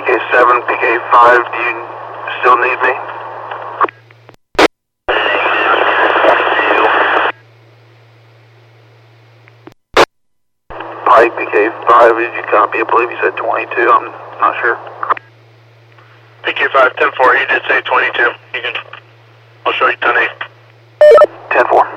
PK7, PK5, do you still need me? Pike, PK5, did you copy? I believe you said 22, I'm not sure. PK5, 10-4, he did say 22. I'll show you 10-8. 10-4.